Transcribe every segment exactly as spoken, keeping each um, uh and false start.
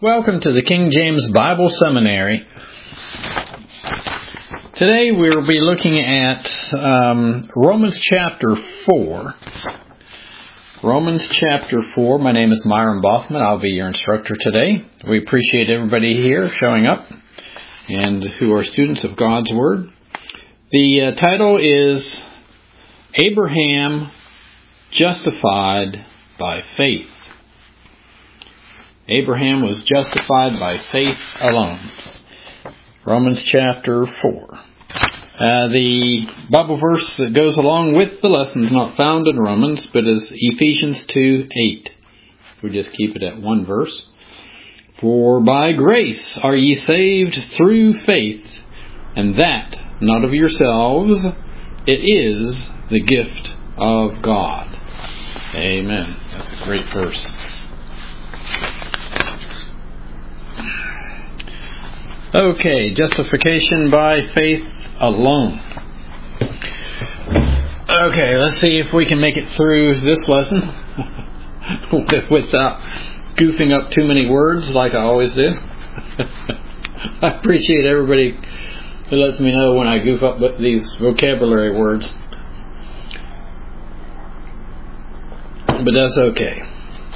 Welcome to the King James Bible Seminary. Today we will be looking at um, Romans chapter four. Romans chapter four. My name is Myron Bothman. I'll be your instructor today. We appreciate everybody here showing up and who are students of God's Word. The uh, title is Abraham Justified by Faith. Abraham was justified by faith alone. Romans chapter four. Uh, the Bible verse that goes along with the lesson is not found in Romans, but is Ephesians two eight. We just keep it at one verse. For by grace are ye saved through faith, and that not of yourselves, it is the gift of God. Amen. That's a great verse. Okay, justification by faith alone. Okay, let's see if we can make it through this lesson without goofing up too many words like I always do. I appreciate everybody who lets me know when I goof up these vocabulary words. But that's okay.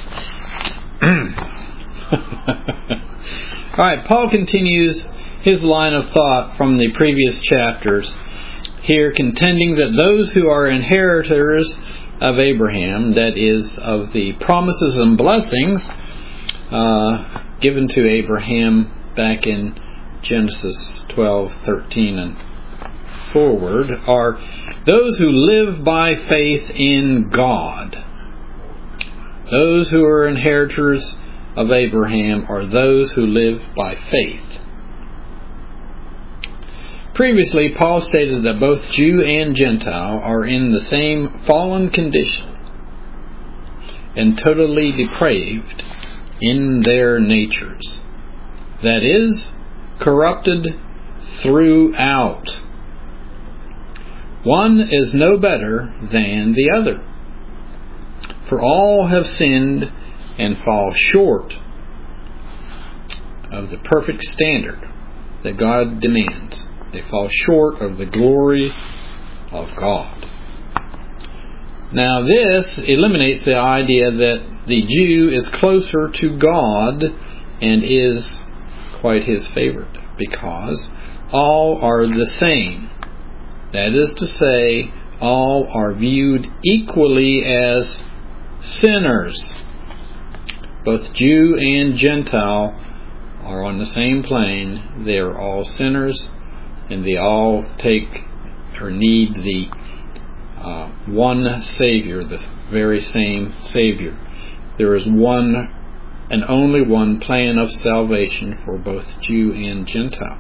Alright, Paul continues his line of thought from the previous chapters here, contending that those who are inheritors of Abraham, that is, of the promises and blessings uh, given to Abraham back in Genesis twelve thirteen and forward, are those who live by faith in God. Those who are inheritors of Abraham are those who live by faith. Previously, Paul stated that both Jew and Gentile are in the same fallen condition and totally depraved in their natures. That is, corrupted throughout. One is no better than the other. For all have sinned and fall short of the perfect standard that God demands. They fall short of the glory of God. Now this eliminates the idea that the Jew is closer to God and is quite his favorite, because all are the same. That is to say, all are viewed equally as sinners. Both Jew and Gentile are on the same plane. They are all sinners, and they all take or need the uh, one Savior, the very same Savior. There is one and only one plan of salvation for both Jew and Gentile.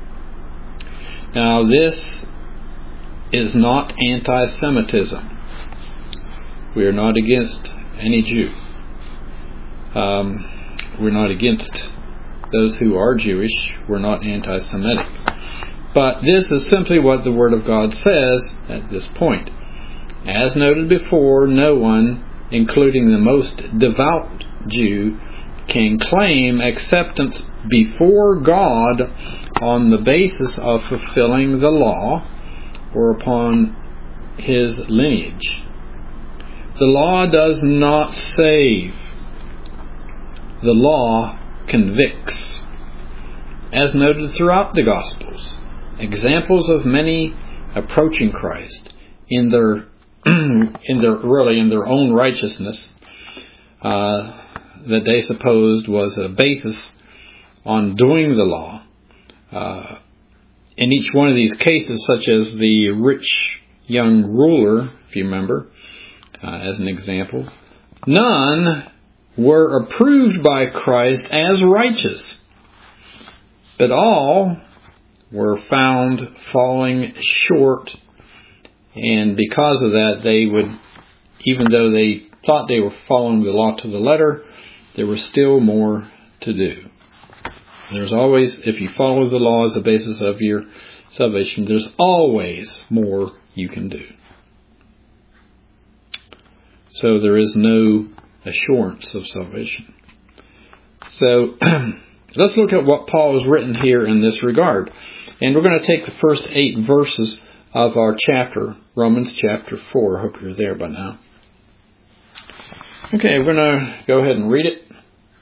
Now, this is not anti-Semitism. We are not against any Jew. Um, we're not against those who are Jewish. We're not anti-Semitic. But this is simply what the Word of God says at this point. As noted before, no one, including the most devout Jew, can claim acceptance before God on the basis of fulfilling the law or upon his lineage. The law does not save. The law convicts. As noted throughout the Gospels, examples of many approaching Christ in their, in their really in their own righteousness uh, that they supposed was a basis on doing the law. Uh, in each one of these cases, such as the rich young ruler, if you remember, uh, as an example, none were approved by Christ as righteous, but all were found falling short, and because of that, they would, even though they thought they were following the law to the letter, there was still more to do. There's always, if you follow the law as the basis of your salvation, there's always more you can do. So there is no assurance of salvation. So let's look at what Paul has written here in this regard. And we're going to take the first eight verses of our chapter, Romans chapter four. I hope you're there by now. Okay, we're going to go ahead and read it.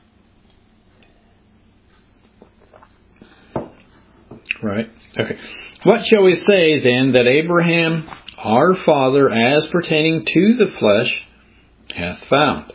Right. Okay. What shall we say then that Abraham, our father, as pertaining to the flesh, hath found?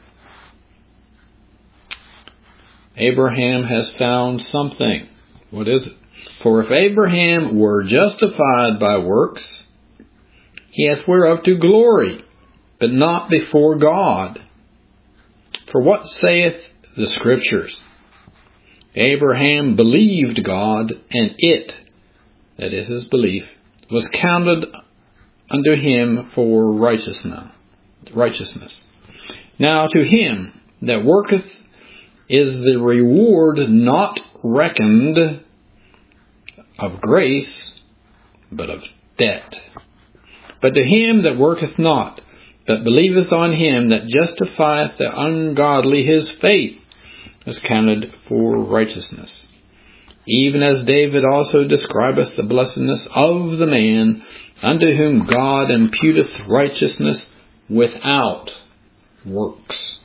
Abraham has found something. What is it? For if Abraham were justified by works, he hath whereof to glory, but not before God. For what saith the Scriptures? Abraham believed God, and it, that is his belief, was counted unto him for righteousness. Righteousness. Now to him that worketh is the reward not reckoned of grace, but of debt. But to him that worketh not, but believeth on him that justifieth the ungodly, his faith is counted for righteousness. Even as David also describeth the blessedness of the man unto whom God imputeth righteousness without works,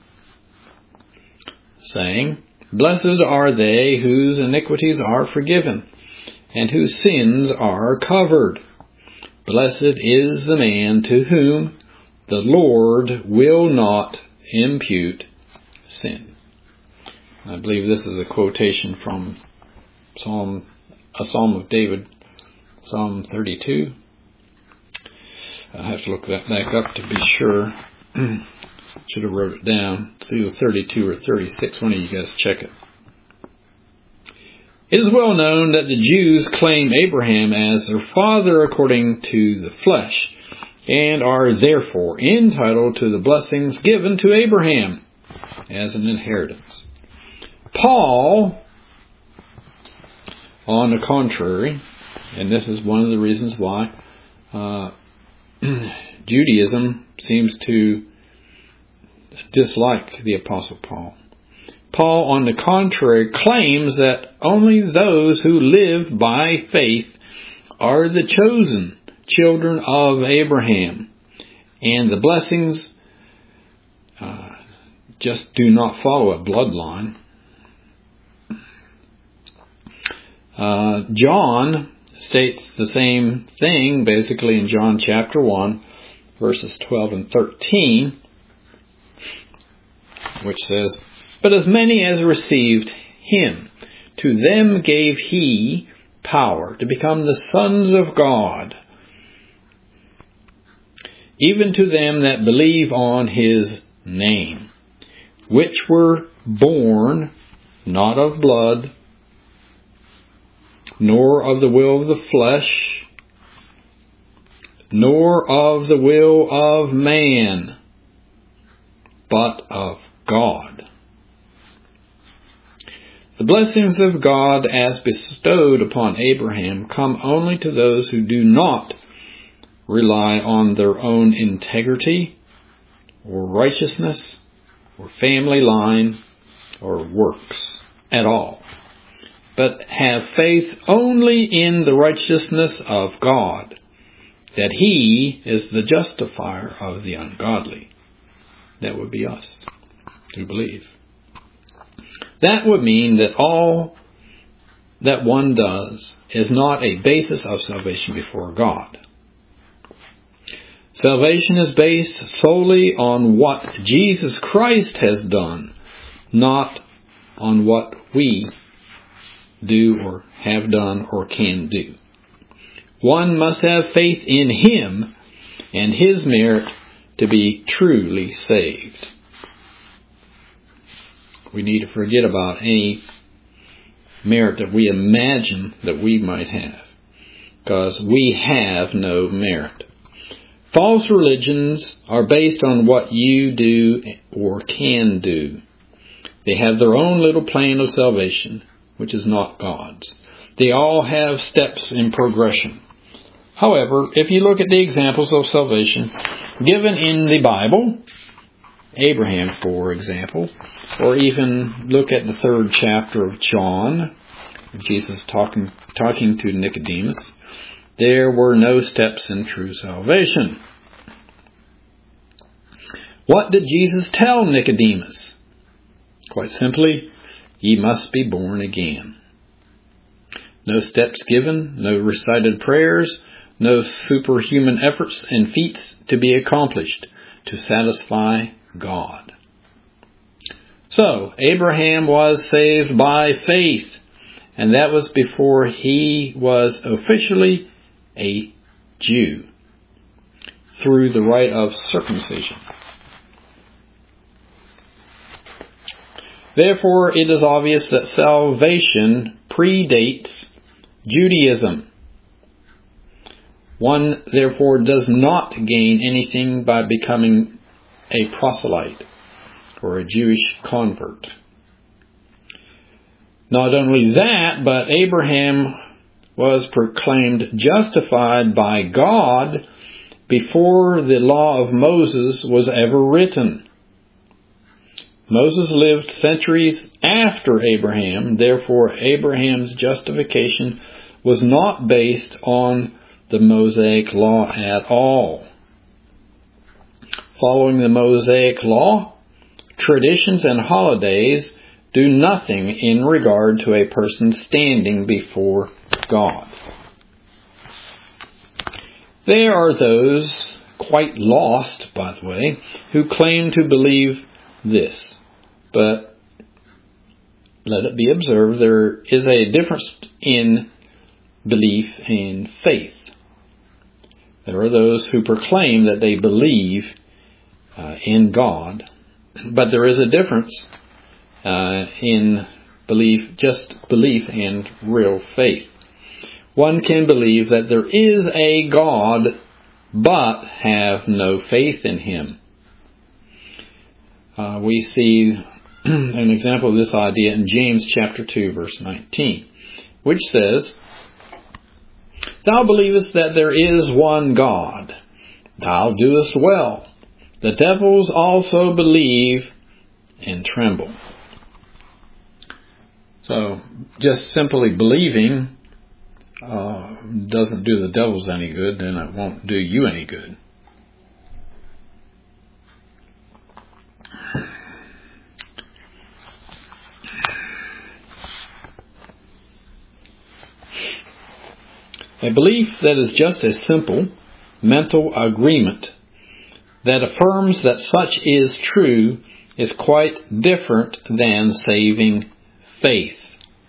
saying, Blessed are they whose iniquities are forgiven, and whose sins are covered. Blessed is the man to whom the Lord will not impute sin. I believe this is a quotation from Psalm, a Psalm of David, Psalm thirty-two. I have to look that back up to be sure. Should have wrote it down. It's either thirty-two or thirty-six. One of you guys check it. It is well known that the Jews claim Abraham as their father according to the flesh, and are therefore entitled to the blessings given to Abraham as an inheritance. Paul, on the contrary, and this is one of the reasons why uh, Judaism seems to dislike the Apostle Paul. Paul, on the contrary, claims that only those who live by faith are the chosen children of Abraham, and the blessings uh, just do not follow a bloodline. Uh, John states the same thing, basically in John chapter one, verses twelve and thirteen, which says, But as many as received him, to them gave he power to become the sons of God, even to them that believe on his name, which were born not of blood, nor of the will of the flesh, nor of the will of man, but of God. The blessings of God as bestowed upon Abraham come only to those who do not rely on their own integrity or righteousness or family line or works at all, but have faith only in the righteousness of God, that he is the justifier of the ungodly. That would be us who believe. That would mean that all that one does is not a basis of salvation before God. Salvation is based solely on what Jesus Christ has done, not on what we do or have done or can do. One must have faith in him and his merit to be truly saved. We need to forget about any merit that we imagine that we might have, because we have no merit. False religions are based on what you do or can do. They have their own little plan of salvation, which is not God's. They all have steps in progression. However, if you look at the examples of salvation given in the Bible, Abraham, for example, or even look at the third chapter of John, Jesus talking, talking to Nicodemus, there were no steps in true salvation. What did Jesus tell Nicodemus? Quite simply, ye must be born again. No steps given, no recited prayers, no superhuman efforts and feats to be accomplished to satisfy God. So, Abraham was saved by faith, and that was before he was officially a Jew, through the rite of circumcision. Therefore, it is obvious that salvation predates Judaism. One, therefore, does not gain anything by becoming a proselyte or a Jewish convert. Not only that, but Abraham was proclaimed justified by God before the law of Moses was ever written. Moses lived centuries after Abraham, therefore Abraham's justification was not based on the Mosaic law at all. Following the Mosaic law, traditions and holidays do nothing in regard to a person standing before God. There are those, quite lost by the way, who claim to believe this. But let it be observed, there is a difference in belief and faith. There are those who proclaim that they believe uh, in God, but there is a difference uh, in belief, just belief and real faith. One can believe that there is a God, but have no faith in Him. Uh, we see an example of this idea in James chapter two, verse nineteen, which says, Thou believest that there is one God. Thou doest well. The devils also believe and tremble. So, just simply believing uh, doesn't do the devils any good, then it won't do you any good. A belief that is just a simple mental agreement that affirms that such is true is quite different than saving faith.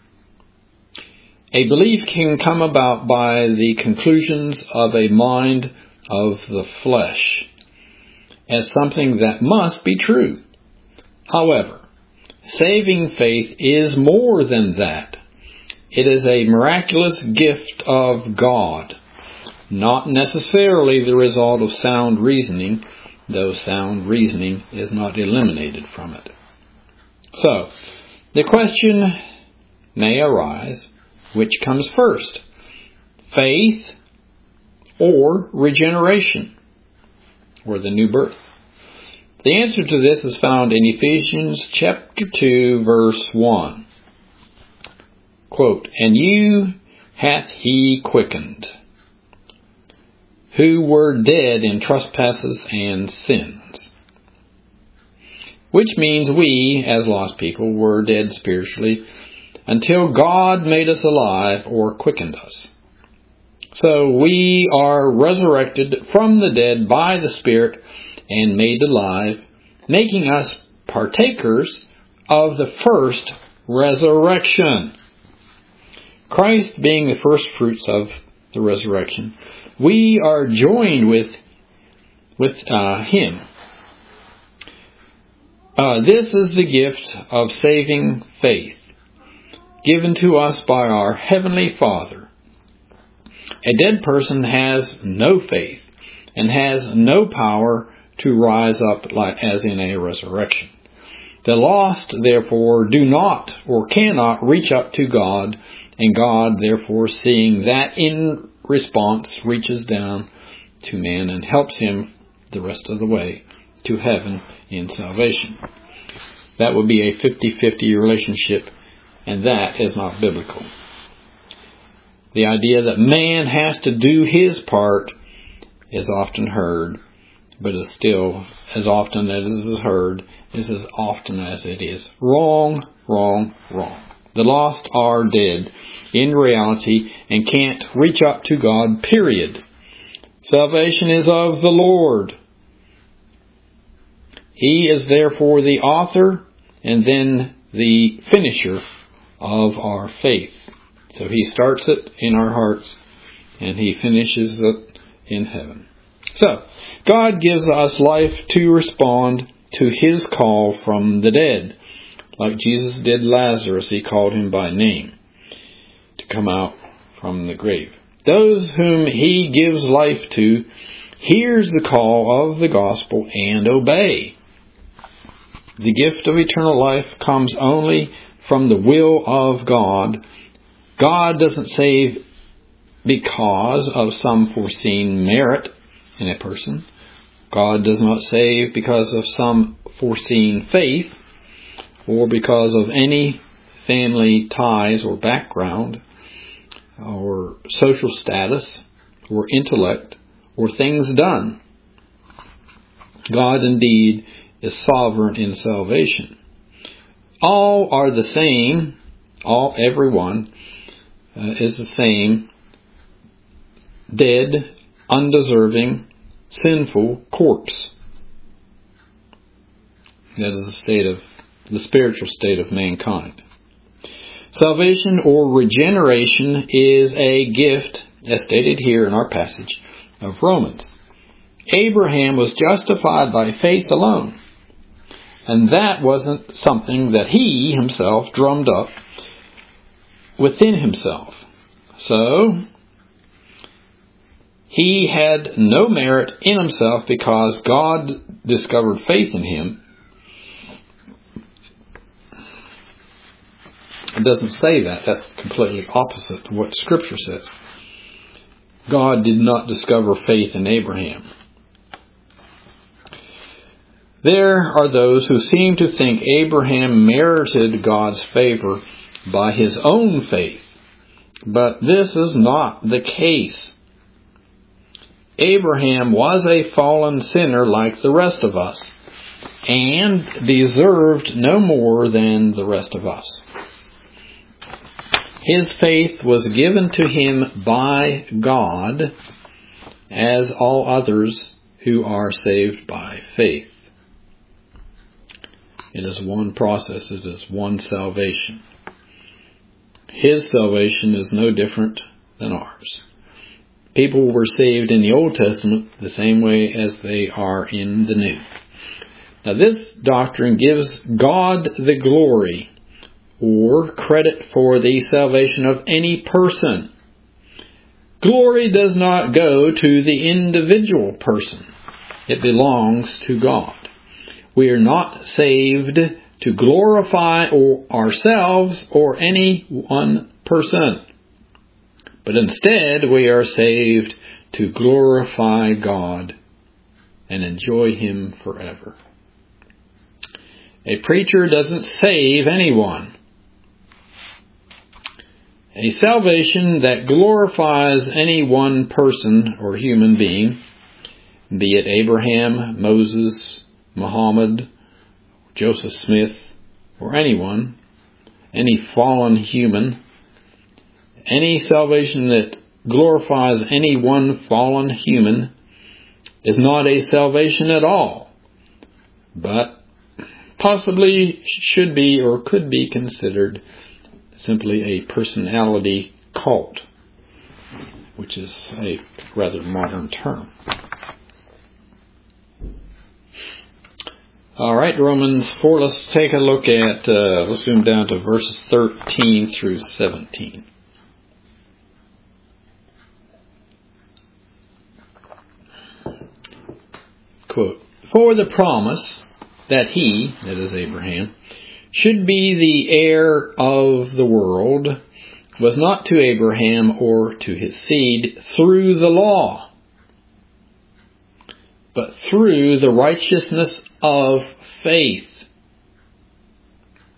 A belief can come about by the conclusions of a mind of the flesh as something that must be true. However, saving faith is more than that. It is a miraculous gift of God, not necessarily the result of sound reasoning, though sound reasoning is not eliminated from it. So, the question may arise, which comes first, faith or regeneration, or the new birth? The answer to this is found in Ephesians chapter two, verse one. Quote, And you hath he quickened, who were dead in trespasses and sins. Which means we, as lost people, were dead spiritually until God made us alive or quickened us. So we are resurrected from the dead by the Spirit and made alive, making us partakers of the first resurrection. Christ being the first fruits of the resurrection, we are joined with with uh, Him. Uh, this is the gift of saving faith, given to us by our Heavenly Father. A dead person has no faith and has no power to rise up like as in a resurrection. The lost, therefore, do not or cannot reach up to God, and God, therefore, seeing that in response, reaches down to man and helps him the rest of the way to heaven in salvation. That would be a fifty-fifty relationship, and that is not biblical. The idea that man has to do his part is often heard, but is still, as often as it is heard, is as often as it is wrong, wrong, wrong. The lost are dead in reality and can't reach up to God, period. Salvation is of the Lord. He is therefore the author and then the finisher of our faith. So He starts it in our hearts and He finishes it in heaven. So, God gives us life to respond to His call from the dead. Like Jesus did Lazarus, He called him by name to come out from the grave. Those whom He gives life to hears the call of the gospel and obey. The gift of eternal life comes only from the will of God. God doesn't save because of some foreseen merit in a person. God does not save because of some foreseen faith or because of any family ties or background or social status or intellect or things done. God indeed is sovereign in salvation. All are the same. All, everyone uh, is the same. Dead, undeserving, sinful corpse. That is the state of the spiritual state of mankind. Salvation or regeneration is a gift, as stated here in our passage of Romans. Abraham was justified by faith alone. And that wasn't something that he himself drummed up within himself. So, he had no merit in himself because God discovered faith in him. It doesn't say that. That's completely opposite to what Scripture says. God did not discover faith in Abraham. There are those who seem to think Abraham merited God's favor by his own faith. But this is not the case. Abraham was a fallen sinner like the rest of us, and deserved no more than the rest of us. His faith was given to him by God, as all others who are saved by faith. It is one process. It is one salvation. His salvation is no different than ours. People were saved in the Old Testament the same way as they are in the New. Now this doctrine gives God the glory or credit for the salvation of any person. Glory does not go to the individual person. It belongs to God. We are not saved to glorify ourselves or any one person. But instead, we are saved to glorify God and enjoy Him forever. A preacher doesn't save anyone. A salvation that glorifies any one person or human being, be it Abraham, Moses, Muhammad, Joseph Smith, or anyone, any fallen human, any salvation that glorifies any one fallen human is not a salvation at all, but possibly should be or could be considered simply a personality cult, which is a rather modern term. All right, Romans four, let's take a look at, uh, let's zoom down to verses thirteen through seventeen. Quote, "For the promise that he," that is Abraham, "should be the heir of the world was not to Abraham or to his seed through the law, but through the righteousness of faith.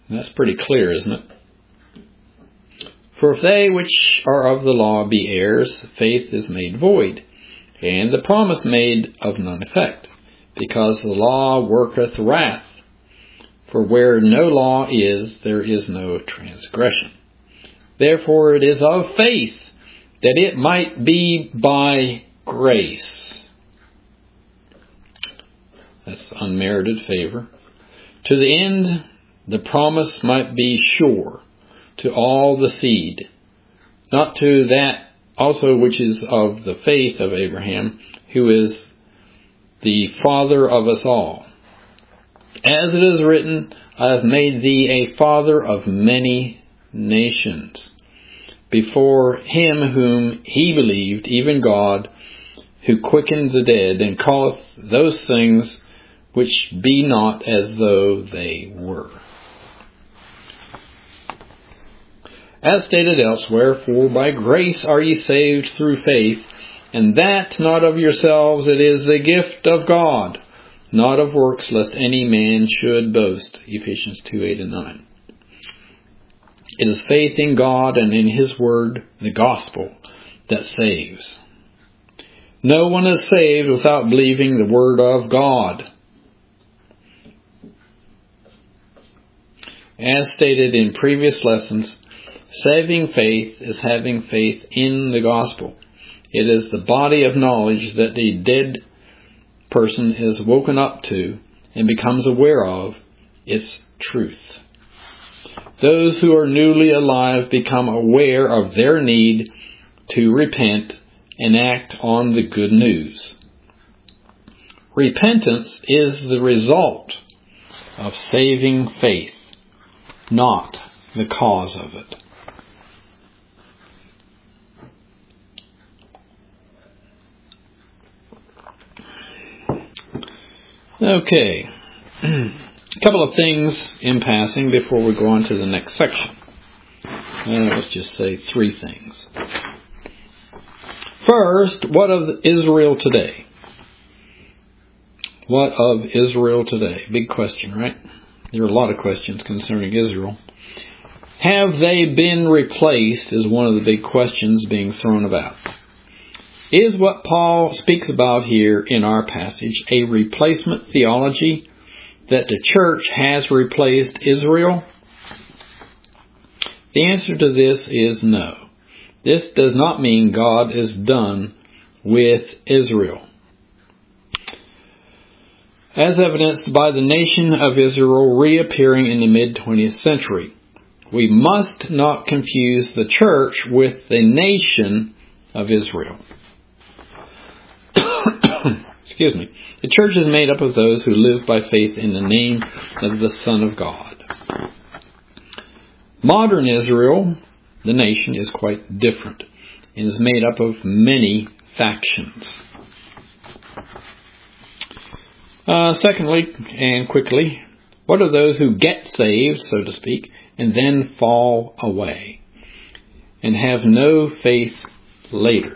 And that's pretty clear, isn't it? For if they which are of the law be heirs, faith is made void, and the promise made of none effect, because the law worketh wrath. For where no law is, there is no transgression. Therefore it is of faith, that it might be by grace. That's unmerited favor. To the end the promise might be sure to all the seed, not to that also which is of the faith of Abraham, who is the father of us all. As it is written, I have made thee a father of many nations, before him whom he believed, even God, who quickened the dead, and calleth those things which be not as though they were. As stated elsewhere, for by grace are ye saved through faith, and that not of yourselves, it is the gift of God, not of works, lest any man should boast. Ephesians two, eight and nine. It is faith in God and in His Word, the gospel, that saves. No one is saved without believing the Word of God. As stated in previous lessons, saving faith is having faith in the gospel. It is the body of knowledge that the dead person is woken up to and becomes aware of its truth. Those who are newly alive become aware of their need to repent and act on the good news. Repentance is the result of saving faith, not the cause of it. Okay, a couple of things in passing before we go on to the next section. Uh, let's just say three things. First, what of Israel today? What of Israel today? Big question, right? There are a lot of questions concerning Israel. Have they been replaced is one of the big questions being thrown about. Is what Paul speaks about here in our passage a replacement theology, that the church has replaced Israel? The answer to this is no. This does not mean God is done with Israel. As evidenced by the nation of Israel reappearing in the mid-twentieth century, we must not confuse the church with the nation of Israel. Excuse me. The church is made up of those who live by faith in the name of the Son of God. Modern Israel, the nation, is quite different and is made up of many factions. Uh, secondly, and quickly, what are those who get saved, so to speak, and then fall away and have no faith later?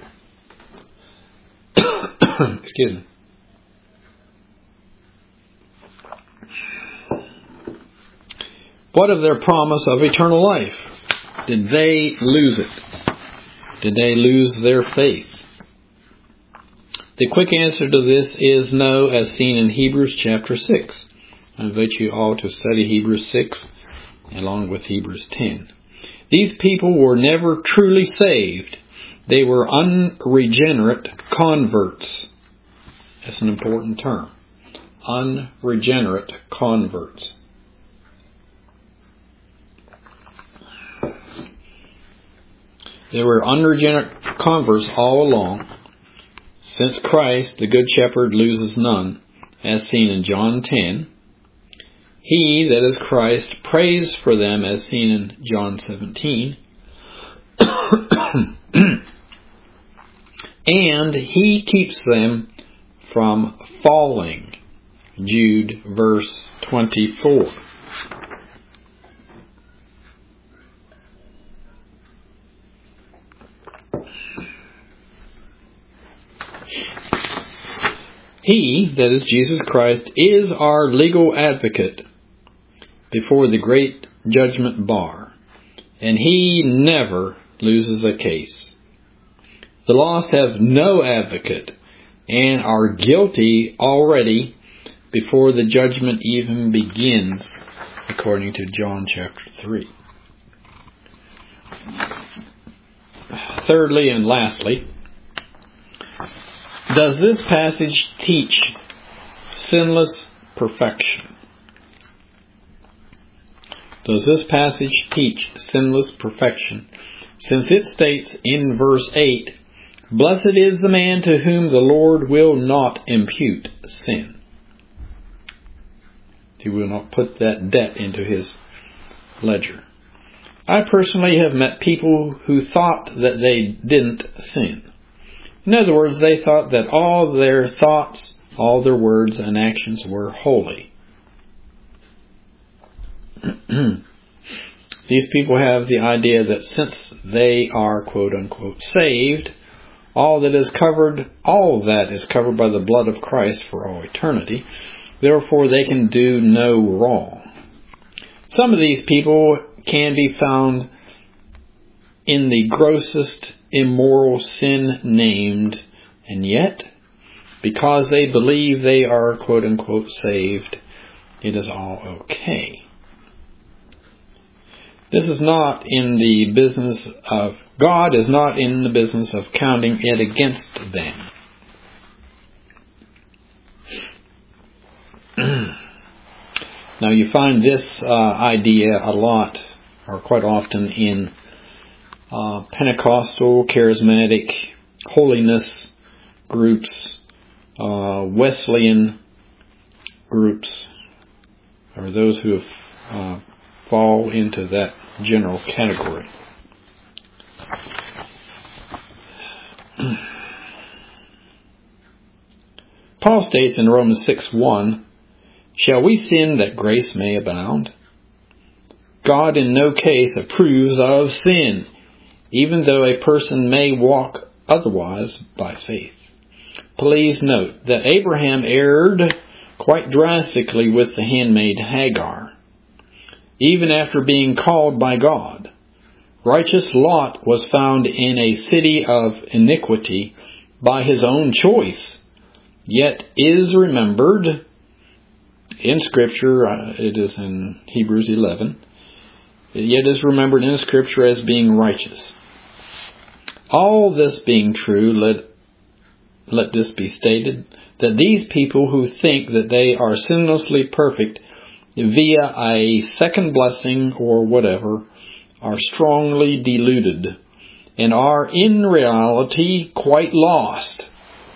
Excuse me. What of their promise of eternal life? Did they lose it? Did they lose their faith? The quick answer to this is no, as seen in Hebrews chapter six. I invite you all to study Hebrews six along with Hebrews ten. These people were never truly saved. They were unregenerate converts. That's an important term. Unregenerate converts. They were unregenerate converts all along, since Christ, the Good Shepherd, loses none, as seen in John ten. He, that is Christ, prays for them, as seen in John seventeen. And He keeps them from falling. Jude verse twenty-four. He, that is Jesus Christ, is our legal advocate before the great judgment bar, and he never loses a case. The lost have no advocate and are guilty already before the judgment even begins, according to John chapter three. Thirdly and lastly, does this passage teach sinless perfection? Does this passage teach sinless perfection? Since it states in verse eight, "Blessed is the man to whom the Lord will not impute sin." He will not put that debt into his ledger. I personally have met people who thought that they didn't sin. In other words, they thought that all their thoughts, all their words and actions were holy. These people have the idea that since they are quote unquote saved, all that is covered, all of that is covered by the blood of Christ for all eternity. Therefore, they can do no wrong. Some of these people can be found in the grossest immoral sin named, and yet, because they believe they are quote unquote saved, it is all okay. This is not in the business of, God is not in the business of counting it against them. Now you find this uh, idea a lot, or quite often, in uh, Pentecostal, charismatic, holiness groups, uh, Wesleyan groups, or those who have, uh, fall into that general category. Paul states in Romans six one, "Shall we sin that grace may abound? God in no case approves of sin, even though a person may walk otherwise by faith." Please note that Abraham erred quite drastically with the handmaid Hagar, even after being called by God. Righteous Lot was found in a city of iniquity by his own choice, yet is remembered in Scripture, uh, it is in Hebrews eleven, yet is remembered in Scripture as being righteous. All this being true, let, let this be stated, that these people who think that they are sinlessly perfect via a second blessing or whatever are strongly deluded and are in reality quite lost.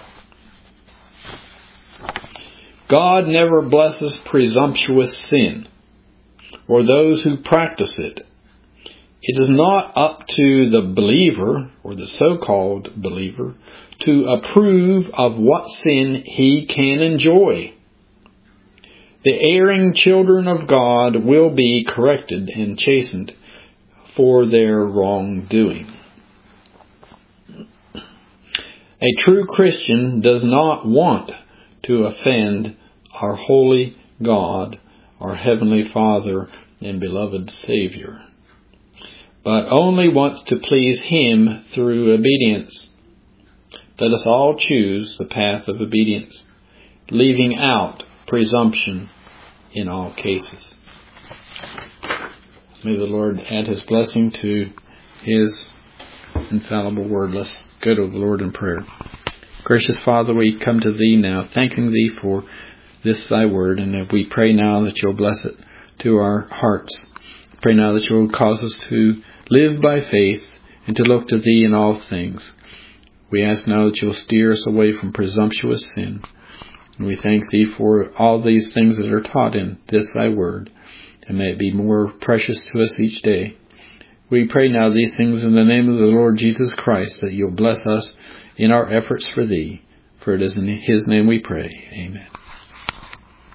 God never blesses presumptuous sin or those who practice it. It is not up to the believer, or the so-called believer, to approve of what sin he can enjoy. The erring children of God will be corrected and chastened for their wrongdoing. A true Christian does not want to offend our holy God, our Heavenly Father and beloved Savior, but only wants to please Him through obedience. Let us all choose the path of obedience, leaving out presumption in all cases. May the Lord add His blessing to His infallible word. Let's go to the Lord in prayer. Gracious Father, we come to Thee now, thanking Thee for this Thy word, and we pray now that You'll bless it to our hearts. Pray now that You'll cause us to live by faith and to look to Thee in all things. We ask now that You'll steer us away from presumptuous sin. And we thank Thee for all these things that are taught in this Thy word, and may it be more precious to us each day. We pray now these things in the name of the Lord Jesus Christ, that You'll bless us in our efforts for Thee. For it is in His name we pray. Amen.